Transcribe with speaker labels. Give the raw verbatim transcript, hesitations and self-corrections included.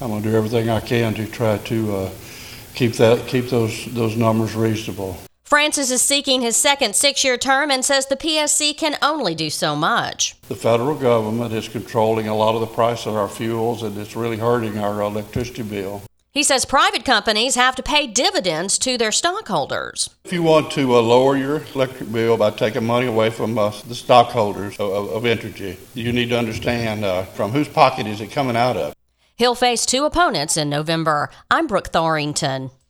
Speaker 1: I'm going to do everything I can to try to uh, keep that keep those those numbers reasonable.
Speaker 2: Francis is seeking his second six-year term and says the P S C can only do so much.
Speaker 1: The federal government is controlling a lot of the price of our fuels, and it's really hurting our electricity bill.
Speaker 2: He says private companies have to pay dividends to their stockholders.
Speaker 1: If you want to uh, lower your electric bill by taking money away from uh, the stockholders of, of Entergy, you need to understand uh, from whose pocket is it coming out of.
Speaker 2: He'll face two opponents in November. I'm Brooke Thorington.